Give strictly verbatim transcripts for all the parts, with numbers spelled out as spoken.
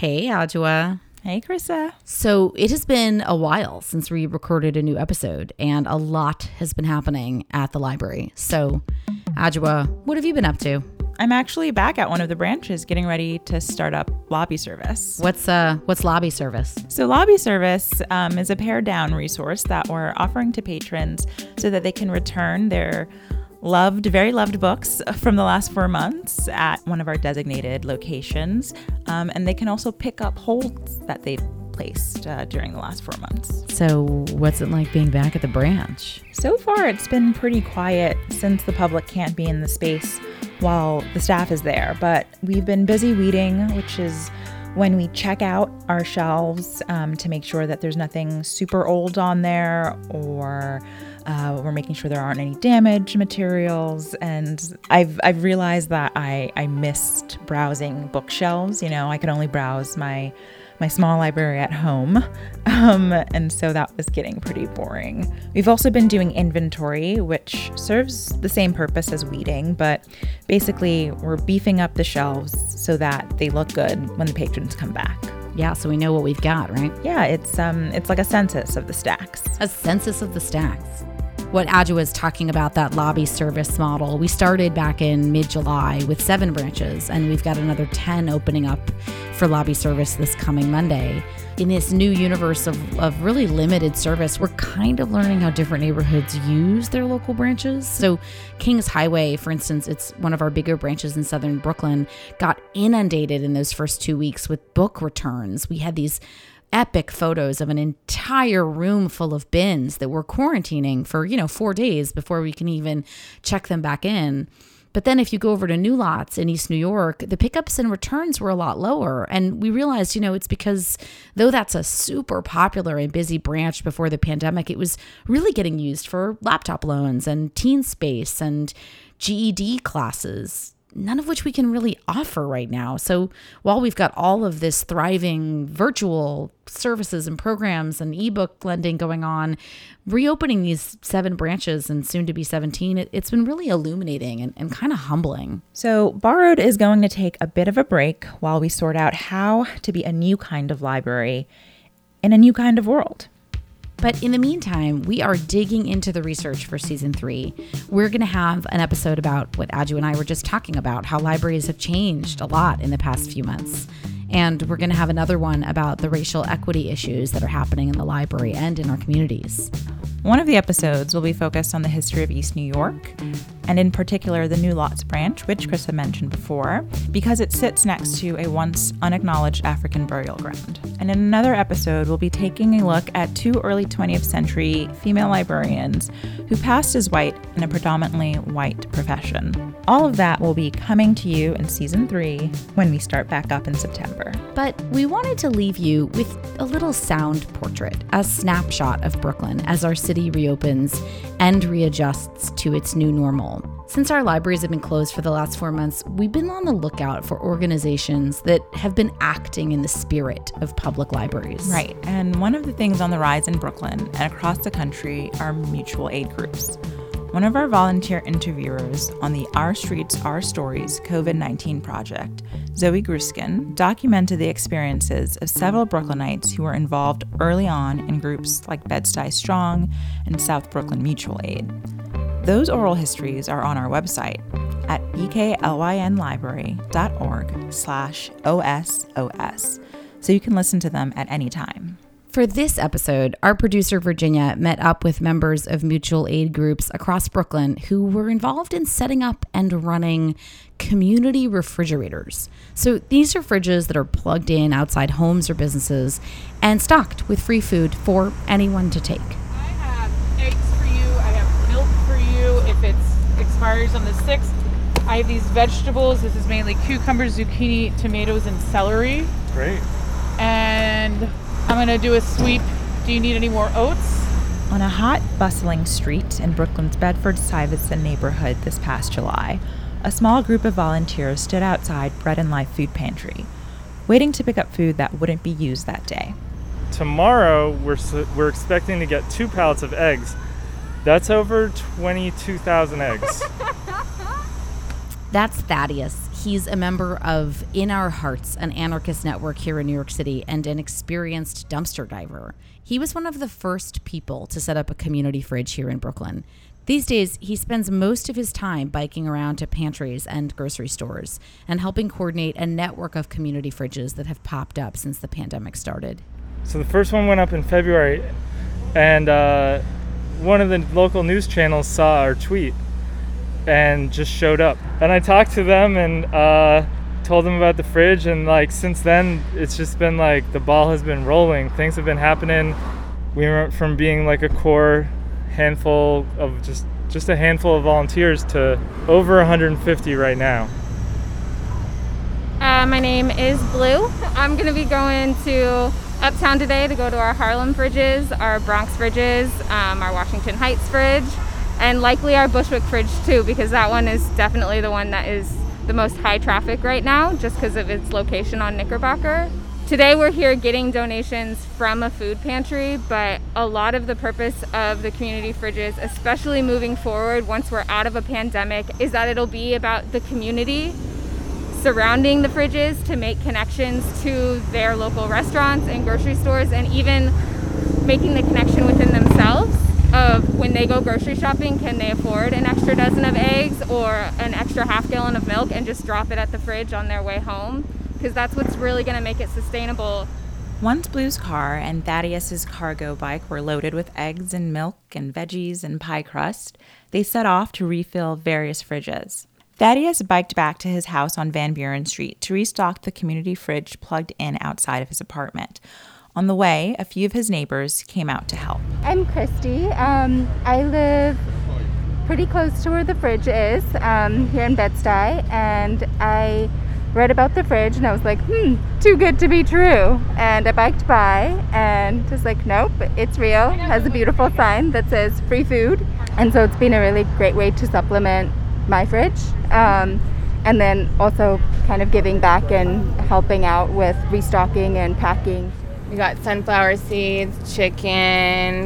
Hey, Adjoa. Hey, Krista. So it has been a while since we recorded a new episode, and a lot has been happening at the library. So, Adjoa, what have you been up to? I'm actually back at one of the branches getting ready to start up lobby service. What's uh what's lobby service? So lobby service um, is a pared down resource that we're offering to patrons so that they can return their loved, very loved books from the last four months at one of our designated locations. Um, and they can also pick up holds that they've placed uh, during the last four months. So what's it like being back at the branch? So far, it's been pretty quiet since the public can't be in the space while the staff is there. But we've been busy weeding, which is when we check out our shelves um, to make sure that there's nothing super old on there, or uh, we're making sure there aren't any damaged materials. And I've I've realized that I, I missed browsing bookshelves. You know, I could only browse my my small library at home. Um, and so that was getting pretty boring. We've also been doing inventory, which serves the same purpose as weeding, but basically we're beefing up the shelves so that they look good when the patrons come back. Yeah, so we know what we've got, right? Yeah, it's um, it's like a census of the stacks. A census of the stacks. What Adjoa is talking about, that lobby service model, we started back in mid-July with seven branches, and we've got another ten opening up for lobby service this coming Monday. In this new universe of, of really limited service, we're kind of learning how different neighborhoods use their local branches. So Kings Highway, for instance, it's one of our bigger branches in southern Brooklyn, got inundated in those first two weeks with book returns. We had these epic photos of an entire room full of bins that we're quarantining for, you know, four days before we can even check them back in. But then if you go over to New Lots in East New York, the pickups and returns were a lot lower. And we realized, you know, it's because though that's a super popular and busy branch before the pandemic, it was really getting used for laptop loans and teen space and G E D classes, none of which we can really offer right now. So while we've got all of this thriving virtual services and programs and ebook lending going on, reopening these seven branches and soon to be seventeen, it, it's been really illuminating and, and kind of humbling. So Borrowed is going to take a bit of a break while we sort out how to be a new kind of library in a new kind of world. But in the meantime, we are digging into the research for season three. We're going to have an episode about what Adjoa and I were just talking about, how libraries have changed a lot in the past few months. And we're going to have another one about the racial equity issues that are happening in the library and in our communities. One of the episodes will be focused on the history of East New York, and in particular the New Lots branch, which Krista mentioned before, because it sits next to a once unacknowledged African burial ground. And in another episode, we'll be taking a look at two early twentieth century female librarians who passed as white in a predominantly white profession. All of that will be coming to you in season three when we start back up in September. But we wanted to leave you with a little sound portrait, a snapshot of Brooklyn as our city reopens and readjusts to its new normal. Since our libraries have been closed for the last four months, we've been on the lookout for organizations that have been acting in the spirit of public libraries. Right, and one of the things on the rise in Brooklyn and across the country are mutual aid groups. One of our volunteer interviewers on the Our Streets, Our Stories COVID nineteen project, Zoe Gruskin, documented the experiences of several Brooklynites who were involved early on in groups like Bed-Stuy Strong and South Brooklyn Mutual Aid. Those oral histories are on our website at bklynlibrary.org slash OSOS, so you can listen to them at any time. For this episode, our producer Virginia met up with members of mutual aid groups across Brooklyn who were involved in setting up and running community refrigerators. So these are fridges that are plugged in outside homes or businesses and stocked with free food for anyone to take. I have eggs for you. I have milk for you if it expires on the sixth. I have these vegetables. This is mainly cucumbers, zucchini, tomatoes, and celery. Great. And I'm going to do a sweep. Do you need any more oats? On a hot, bustling street in Brooklyn's Bedford-Stuyvesant neighborhood this past July, a small group of volunteers stood outside Bread and Life Food Pantry, waiting to pick up food that wouldn't be used that day. Tomorrow, we're we're expecting to get two pallets of eggs. That's over twenty-two thousand eggs. That's Thaddeus. He's a member of In Our Hearts, an anarchist network here in New York City, and an experienced dumpster diver. He was one of the first people to set up a community fridge here in Brooklyn. These days, he spends most of his time biking around to pantries and grocery stores and helping coordinate a network of community fridges that have popped up since the pandemic started. So the first one went up in February, and uh, one of the local news channels saw our tweet and just showed up. And I talked to them and uh, told them about the fridge, and like since then it's just been like the ball has been rolling. Things have been happening. We went from being like a core handful of just just a handful of volunteers to over one hundred fifty right now. Uh, my name is Blue. I'm going to be going to Uptown today to go to our Harlem fridges, our Bronx fridges, um, our Washington Heights fridge, and likely our Bushwick fridge too, because that one is definitely the one that is the most high traffic right now just because of its location on Knickerbocker. Today we're here getting donations from a food pantry, but a lot of the purpose of the community fridges, especially moving forward once we're out of a pandemic, is that it'll be about the community surrounding the fridges to make connections to their local restaurants and grocery stores, and even making the connection within themselves of when they go grocery shopping, can they afford an extra dozen of eggs or an extra half gallon of milk and just drop it at the fridge on their way home? Because that's what's really going to make it sustainable. Once Blue's car and Thaddeus's cargo bike were loaded with eggs and milk and veggies and pie crust, they set off to refill various fridges. Thaddeus biked back to his house on Van Buren Street to restock the community fridge plugged in outside of his apartment. On the way, a few of his neighbors came out to help. I'm Christy. Um, I live pretty close to where the fridge is, um, here in Bed-Stuy, and I read about the fridge and I was like, hmm, too good to be true. And I biked by and was like, nope, it's real. It has a beautiful sign that says free food. And so it's been a really great way to supplement my fridge. Um, and then also kind of giving back and helping out with restocking and packing. We got sunflower seeds, chicken,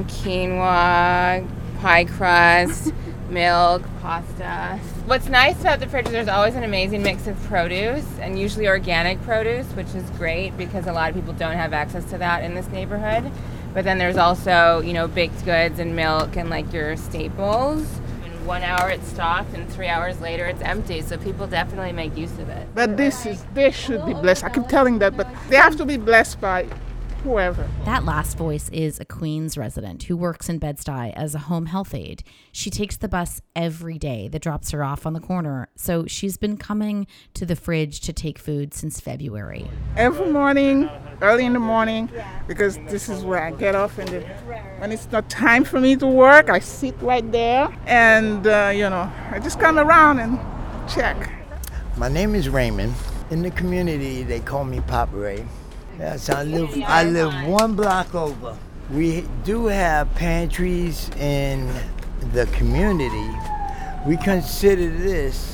quinoa, pie crust, milk, pasta. What's nice about the fridge is there's always an amazing mix of produce, and usually organic produce, which is great because a lot of people don't have access to that in this neighborhood. But then there's also, you know, baked goods and milk and like your staples. In one hour it's stocked and three hours later it's empty, so people definitely make use of it. But this is, they should be blessed. I keep telling that, but they have to be blessed by whoever. That last voice is a Queens resident who works in Bed-Stuy as a home health aide. She takes the bus every day that drops her off on the corner, so she's been coming to the fridge to take food since February. Every morning, early in the morning, because this is where I get off, and when it's not time for me to work, I sit right there, and uh, you know, I just come around and check. My name is Raymond. In the community, they call me Papa Ray. Yes, I live I live one block over. We do have pantries in the community. We consider this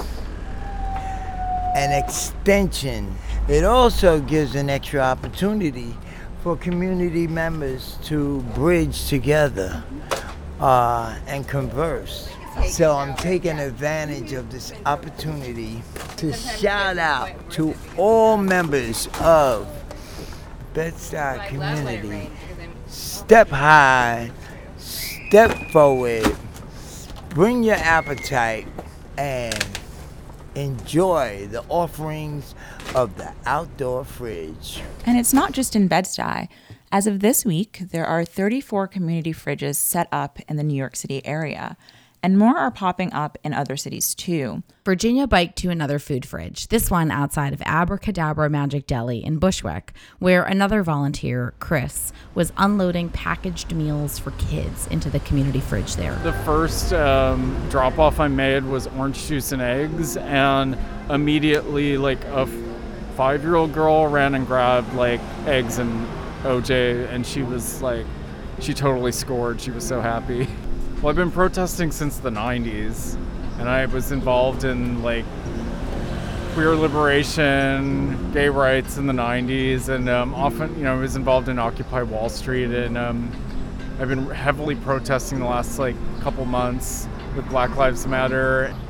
an extension. It also gives an extra opportunity for community members to bridge together uh, and converse. So I'm taking advantage of this opportunity to shout out to all members of Bed-Stuy community. Step high, step forward, bring your appetite, and enjoy the offerings of the outdoor fridge. And it's not just in Bed-Stuy. As of this week, there are thirty-four community fridges set up in the New York City area. And more are popping up in other cities too. Virginia biked to another food fridge, this one outside of Abracadabra Magic Deli in Bushwick, where another volunteer, Chris, was unloading packaged meals for kids into the community fridge there. The first um, drop-off I made was orange juice and eggs, and immediately like a five-year-old girl ran and grabbed like eggs and O J, and she was like, she totally scored. She was so happy. Well, I've been protesting since the nineties, and I was involved in like queer liberation, gay rights in the nineties, and um, often, you know, I was involved in Occupy Wall Street, and um, I've been heavily protesting the last like couple months with Black Lives Matter.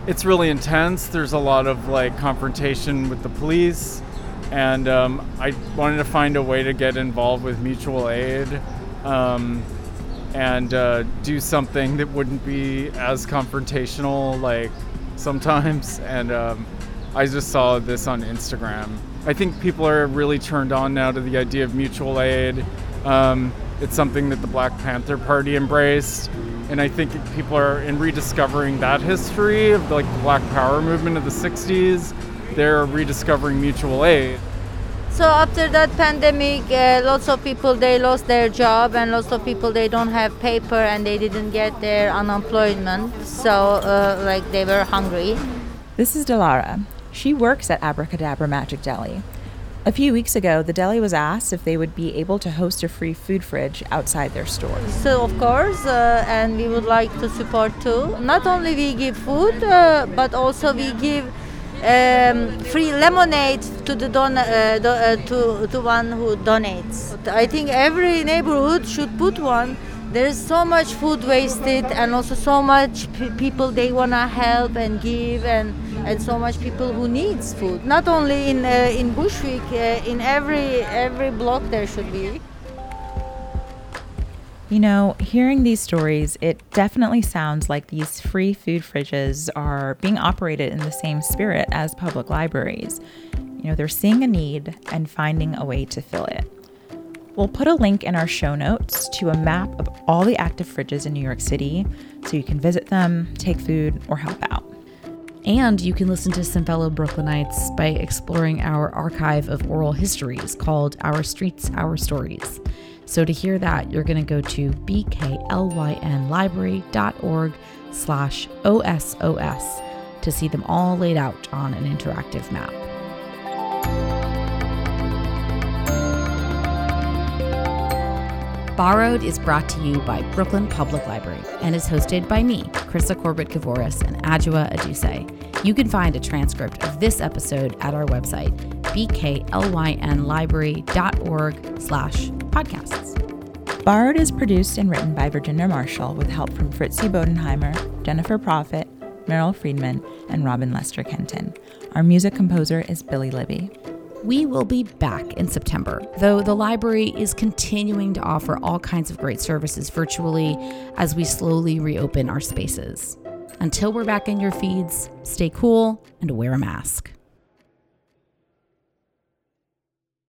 it's really intense. There's a lot of like confrontation with the police, and um, I wanted to find a way to get involved with mutual aid um, and uh, do something that wouldn't be as confrontational like sometimes. And um, I just saw this on Instagram. I think people are really turned on now to the idea of mutual aid. Um, it's something that the Black Panther Party embraced. And I think people are in rediscovering that history of like the Black Power movement of the sixties. They're rediscovering mutual aid. So after that pandemic, uh, lots of people, they lost their job, and lots of people, they don't have paper and they didn't get their unemployment. So uh, like they were hungry. This is Delara. She works at Abracadabra Magic Deli. A few weeks ago, the deli was asked if they would be able to host a free food fridge outside their store. So of course, uh, and we would like to support too. Not only we give food, uh, but also we give um, free lemonade to the don- uh, do- uh, to to one who donates. I think every neighborhood should put one. There's so much food wasted, and also so much p- people they wanna help and give, and, and so much people who needs food. Not only in uh, in Bushwick, uh, in every every block there should be. You know, hearing these stories, it definitely sounds like these free food fridges are being operated in the same spirit as public libraries. You know, they're seeing a need and finding a way to fill it. We'll put a link in our show notes to a map of all the active fridges in New York City so you can visit them, take food, or help out. And you can listen to some fellow Brooklynites by exploring our archive of oral histories called Our Streets, Our Stories. So to hear that, you're going to go to bklynlibrary.org slash OSOS to see them all laid out on an interactive map. Borrowed is brought to you by Brooklyn Public Library and is hosted by me, Krista Corbett-Kavoris, and Adjoa Aduse. You can find a transcript of this episode at our website, bklynlibrary.org slash podcasts. Borrowed is produced and written by Virginia Marshall with help from Fritzi Bodenheimer, Jennifer Profit, Meryl Friedman, and Robin Lester Kenton. Our music composer is Billy Libby. We will be back in September, though the library is continuing to offer all kinds of great services virtually as we slowly reopen our spaces. Until we're back in your feeds, stay cool and wear a mask.